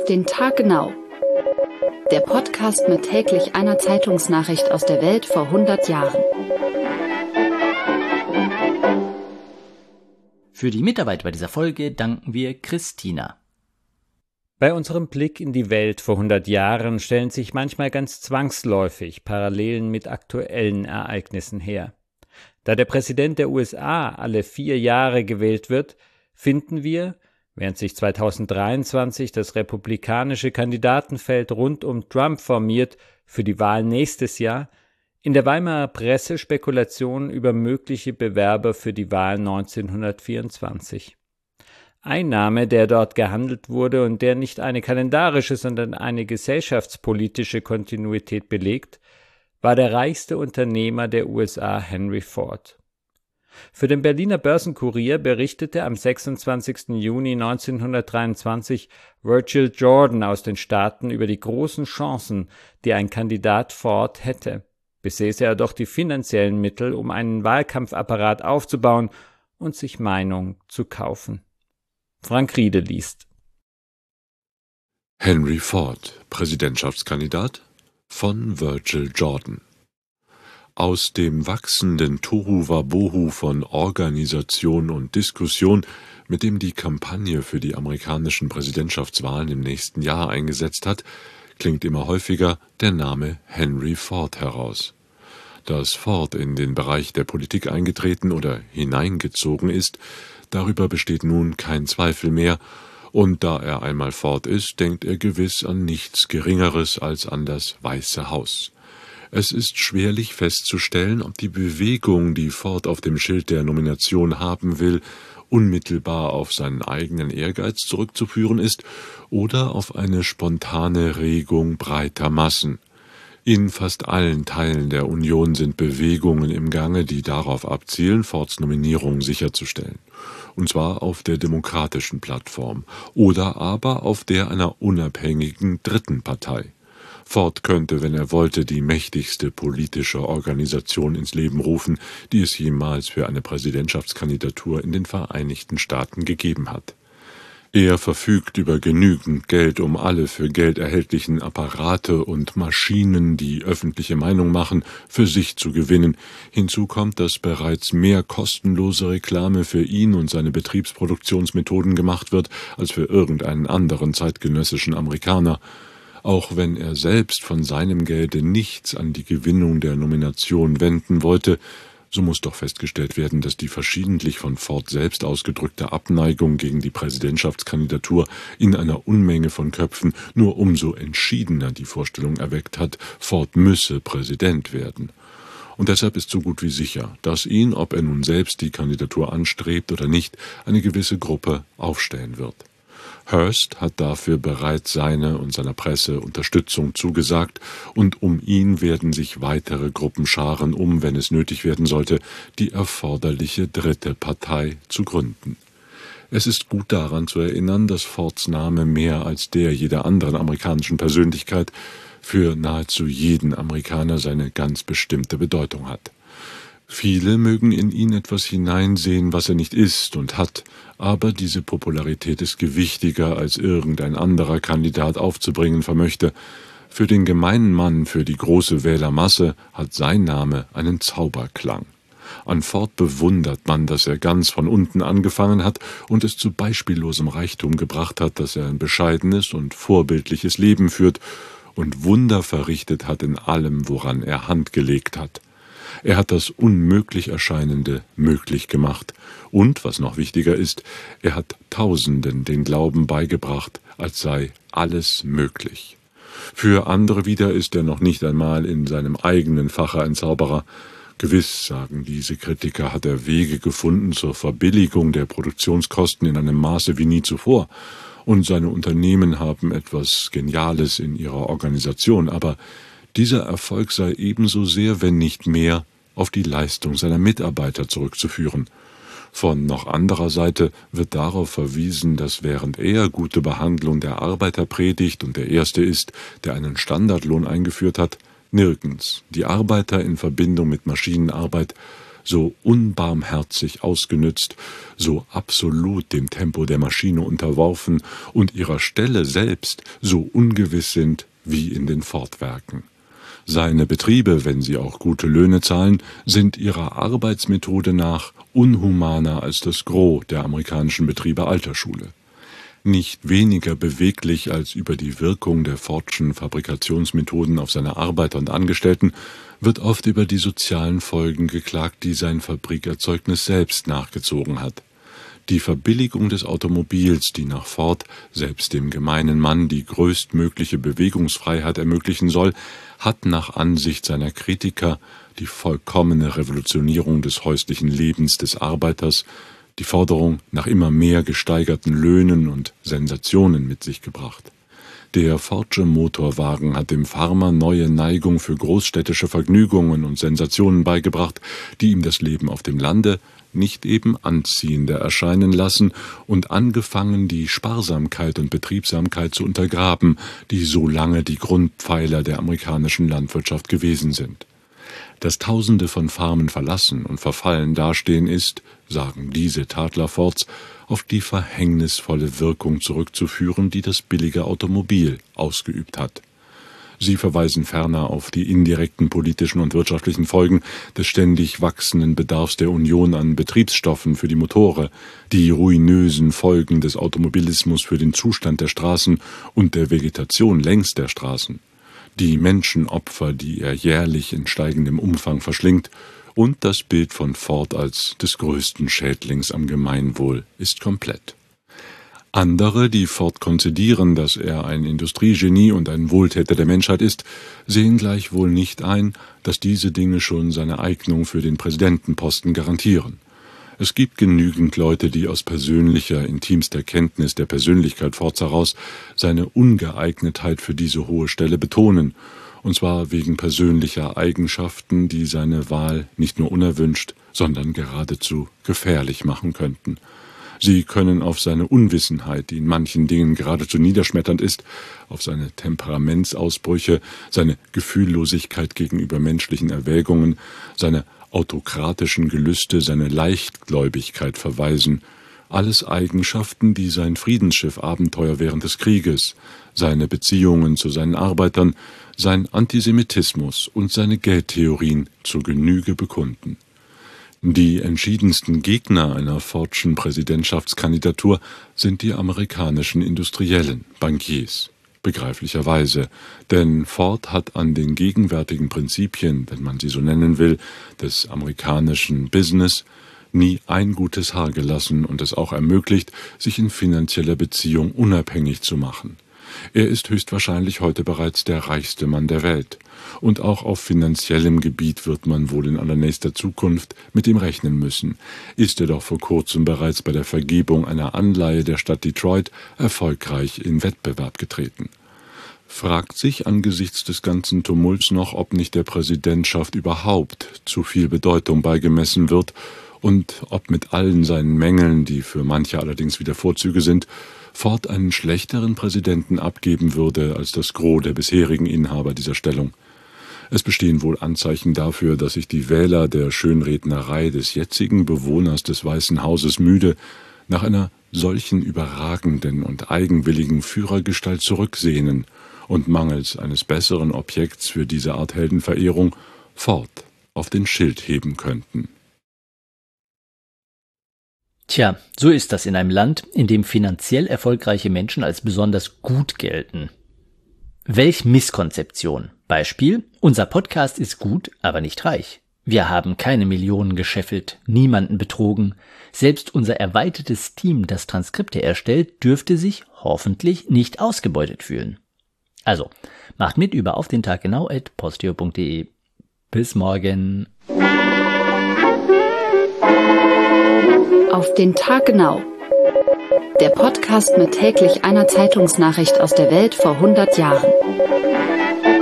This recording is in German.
Auf den Tag genau. Der Podcast mit täglich einer Zeitungsnachricht aus der Welt vor 100 Jahren. Für die Mitarbeit bei dieser Folge danken wir Christina. Bei unserem Blick in die Welt vor 100 Jahren stellen sich manchmal ganz zwangsläufig Parallelen mit aktuellen Ereignissen her. Da der Präsident der USA alle 4 Jahre gewählt wird, finden wir, während sich 2023 das republikanische Kandidatenfeld rund um Trump formiert für die Wahl nächstes Jahr, in der Weimarer Presse Spekulationen über mögliche Bewerber für die Wahl 1924. Ein Name, der dort gehandelt wurde und der nicht eine kalendarische, sondern eine gesellschaftspolitische Kontinuität belegt, war der reichste Unternehmer der USA, Henry Ford. Für den Berliner Börsenkurier berichtete am 26. Juni 1923 Virgil Jordan aus den Staaten über die großen Chancen, die ein Kandidat Ford hätte. Besäße er doch die finanziellen Mittel, um einen Wahlkampfapparat aufzubauen und sich Meinung zu kaufen. Frank Riede liest. Henry Ford, Präsidentschaftskandidat von Virgil Jordan. Aus dem wachsenden Tohuwabohu von Organisation und Diskussion, mit dem die Kampagne für die amerikanischen Präsidentschaftswahlen im nächsten Jahr eingesetzt hat, klingt immer häufiger der Name Henry Ford heraus. Dass Ford in den Bereich der Politik eingetreten oder hineingezogen ist, darüber besteht nun kein Zweifel mehr, und da er einmal Ford ist, denkt er gewiss an nichts Geringeres als an das Weiße Haus. Es ist schwerlich festzustellen, ob die Bewegung, die Ford auf dem Schild der Nomination haben will, unmittelbar auf seinen eigenen Ehrgeiz zurückzuführen ist oder auf eine spontane Regung breiter Massen. In fast allen Teilen der Union sind Bewegungen im Gange, die darauf abzielen, Fords Nominierung sicherzustellen. Und zwar auf der demokratischen Plattform oder aber auf der einer unabhängigen dritten Partei. Ford könnte, wenn er wollte, die mächtigste politische Organisation ins Leben rufen, die es jemals für eine Präsidentschaftskandidatur in den Vereinigten Staaten gegeben hat. Er verfügt über genügend Geld, um alle für Geld erhältlichen Apparate und Maschinen, die öffentliche Meinung machen, für sich zu gewinnen. Hinzu kommt, dass bereits mehr kostenlose Reklame für ihn und seine Betriebsproduktionsmethoden gemacht wird, als für irgendeinen anderen zeitgenössischen Amerikaner. Auch wenn er selbst von seinem Gelde nichts an die Gewinnung der Nomination wenden wollte, so muss doch festgestellt werden, dass die verschiedentlich von Ford selbst ausgedrückte Abneigung gegen die Präsidentschaftskandidatur in einer Unmenge von Köpfen nur umso entschiedener die Vorstellung erweckt hat, Ford müsse Präsident werden. Und deshalb ist so gut wie sicher, dass ihn, ob er nun selbst die Kandidatur anstrebt oder nicht, eine gewisse Gruppe aufstellen wird. Hearst hat dafür bereits seiner und seiner Presse Unterstützung zugesagt, und um ihn werden sich weitere Gruppen scharen, um, wenn es nötig werden sollte, die erforderliche dritte Partei zu gründen. Es ist gut daran zu erinnern, dass Fords Name mehr als der jeder anderen amerikanischen Persönlichkeit für nahezu jeden Amerikaner seine ganz bestimmte Bedeutung hat. Viele mögen in ihn etwas hineinsehen, was er nicht ist und hat, aber diese Popularität ist gewichtiger, als irgendein anderer Kandidat aufzubringen vermöchte. Für den gemeinen Mann, für die große Wählermasse, hat sein Name einen Zauberklang. An Ford bewundert man, dass er ganz von unten angefangen hat und es zu beispiellosem Reichtum gebracht hat, dass er ein bescheidenes und vorbildliches Leben führt und Wunder verrichtet hat in allem, woran er Hand gelegt hat. Er hat das unmöglich Erscheinende möglich gemacht. Und, was noch wichtiger ist, er hat Tausenden den Glauben beigebracht, als sei alles möglich. Für andere wieder ist er noch nicht einmal in seinem eigenen Fache ein Zauberer. Gewiss, sagen diese Kritiker, hat er Wege gefunden zur Verbilligung der Produktionskosten in einem Maße wie nie zuvor. Und seine Unternehmen haben etwas Geniales in ihrer Organisation, aber dieser Erfolg sei ebenso sehr, wenn nicht mehr, auf die Leistung seiner Mitarbeiter zurückzuführen. Von noch anderer Seite wird darauf verwiesen, dass während er gute Behandlung der Arbeiter predigt und der Erste ist, der einen Standardlohn eingeführt hat, nirgends die Arbeiter in Verbindung mit Maschinenarbeit so unbarmherzig ausgenützt, so absolut dem Tempo der Maschine unterworfen und ihrer Stelle selbst so ungewiss sind wie in den Ford-Werken. Seine Betriebe, wenn sie auch gute Löhne zahlen, sind ihrer Arbeitsmethode nach unhumaner als das Gros der amerikanischen Betriebe alter Schule. Nicht weniger beweglich als über die Wirkung der Fordschen Fabrikationsmethoden auf seine Arbeiter und Angestellten wird oft über die sozialen Folgen geklagt, die sein Fabrikerzeugnis selbst nachgezogen hat. Die Verbilligung des Automobils, die nach Ford selbst dem gemeinen Mann die größtmögliche Bewegungsfreiheit ermöglichen soll, hat nach Ansicht seiner Kritiker die vollkommene Revolutionierung des häuslichen Lebens des Arbeiters, die Forderung nach immer mehr gesteigerten Löhnen und Sensationen mit sich gebracht. Der Fordsche Motorwagen hat dem Farmer neue Neigung für großstädtische Vergnügungen und Sensationen beigebracht, die ihm das Leben auf dem Lande nicht eben anziehender erscheinen lassen und angefangen, die Sparsamkeit und Betriebsamkeit zu untergraben, die so lange die Grundpfeiler der amerikanischen Landwirtschaft gewesen sind. Dass Tausende von Farmen verlassen und verfallen dastehen ist, sagen diese Tadler Fords, auf die verhängnisvolle Wirkung zurückzuführen, die das billige Automobil ausgeübt hat. Sie verweisen ferner auf die indirekten politischen und wirtschaftlichen Folgen des ständig wachsenden Bedarfs der Union an Betriebsstoffen für die Motore, die ruinösen Folgen des Automobilismus für den Zustand der Straßen und der Vegetation längs der Straßen, die Menschenopfer, die er jährlich in steigendem Umfang verschlingt, und das Bild von Ford als des größten Schädlings am Gemeinwohl ist komplett. Andere, die Ford konzidieren, dass er ein Industriegenie und ein Wohltäter der Menschheit ist, sehen gleichwohl nicht ein, dass diese Dinge schon seine Eignung für den Präsidentenposten garantieren. Es gibt genügend Leute, die aus persönlicher, intimster Kenntnis der Persönlichkeit Fords heraus seine Ungeeignetheit für diese hohe Stelle betonen, und zwar wegen persönlicher Eigenschaften, die seine Wahl nicht nur unerwünscht, sondern geradezu gefährlich machen könnten. Sie können auf seine Unwissenheit, die in manchen Dingen geradezu niederschmetternd ist, auf seine Temperamentsausbrüche, seine Gefühllosigkeit gegenüber menschlichen Erwägungen, seine autokratischen Gelüste, seine Leichtgläubigkeit verweisen, alles Eigenschaften, die sein Friedensschiff-Abenteuer während des Krieges, seine Beziehungen zu seinen Arbeitern, sein Antisemitismus und seine Geldtheorien zur Genüge bekunden. Die entschiedensten Gegner einer Fordschen Präsidentschaftskandidatur sind die amerikanischen Industriellen, Bankiers. Begreiflicherweise, denn Ford hat an den gegenwärtigen Prinzipien, wenn man sie so nennen will, des amerikanischen Business nie ein gutes Haar gelassen und es auch ermöglicht, sich in finanzieller Beziehung unabhängig zu machen. Er ist höchstwahrscheinlich heute bereits der reichste Mann der Welt. Und auch auf finanziellem Gebiet wird man wohl in allernächster Zukunft mit ihm rechnen müssen. Ist er doch vor kurzem bereits bei der Vergebung einer Anleihe der Stadt Detroit erfolgreich in Wettbewerb getreten. Fragt sich angesichts des ganzen Tumults noch, ob nicht der Präsidentschaft überhaupt zu viel Bedeutung beigemessen wird und ob mit allen seinen Mängeln, die für manche allerdings wieder Vorzüge sind, Ford einen schlechteren Präsidenten abgeben würde als das Gros der bisherigen Inhaber dieser Stellung. Es bestehen wohl Anzeichen dafür, dass sich die Wähler der Schönrednerei des jetzigen Bewohners des Weißen Hauses müde nach einer solchen überragenden und eigenwilligen Führergestalt zurücksehnen und mangels eines besseren Objekts für diese Art Heldenverehrung Ford auf den Schild heben könnten. Tja, so ist das in einem Land, in dem finanziell erfolgreiche Menschen als besonders gut gelten. Welch Misskonzeption. Beispiel: Unser Podcast ist gut, aber nicht reich. Wir haben keine Millionen gescheffelt, niemanden betrogen. Selbst unser erweitertes Team, das Transkripte erstellt, dürfte sich hoffentlich nicht ausgebeutet fühlen. Also, macht mit über aufdentaggenau@posteo.de. Bis morgen. Auf den Tag genau. Der Podcast mit täglich einer Zeitungsnachricht aus der Welt vor 100 Jahren.